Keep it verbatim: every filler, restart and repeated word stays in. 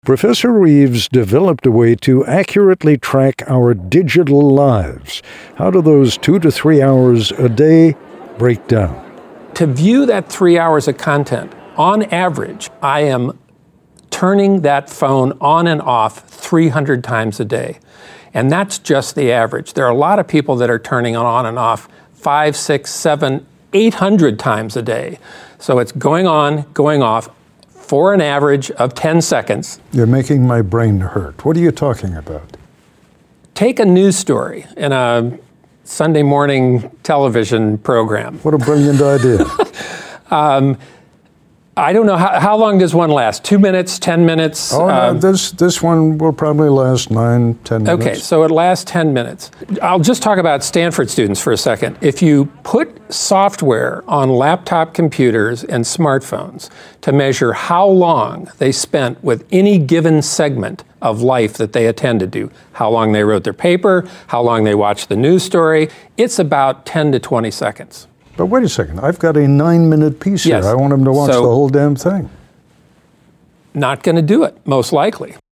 Professor Reeves developed a way to accurately track our digital lives. How do those two to three hours a day break down? To view that three hours of content, on average, I am turning that phone on and off three hundred times a day. And that's just the average. There are a lot of people that are turning it on and off five, six, seven, eight hundred times a day. So it's going on, going off, for an average of ten seconds. You're making my brain hurt. What are you talking about? Take a news story in a Sunday morning television program. What a brilliant idea. um, I don't know, how, how long does one last? Two minutes, ten minutes? Oh, um, no, this, this one will probably last nine, ten minutes. Okay, so it lasts ten minutes. I'll just talk about Stanford students for a second. If you put software on laptop computers and smartphones to measure how long they spent with any given segment of life that they attended to, how long they wrote their paper, how long they watched the news story, it's about ten to twenty seconds. But wait a second, I've got a nine-minute piece Yes. here. I want him to watch So, the whole damn thing. Not going to do it, most likely.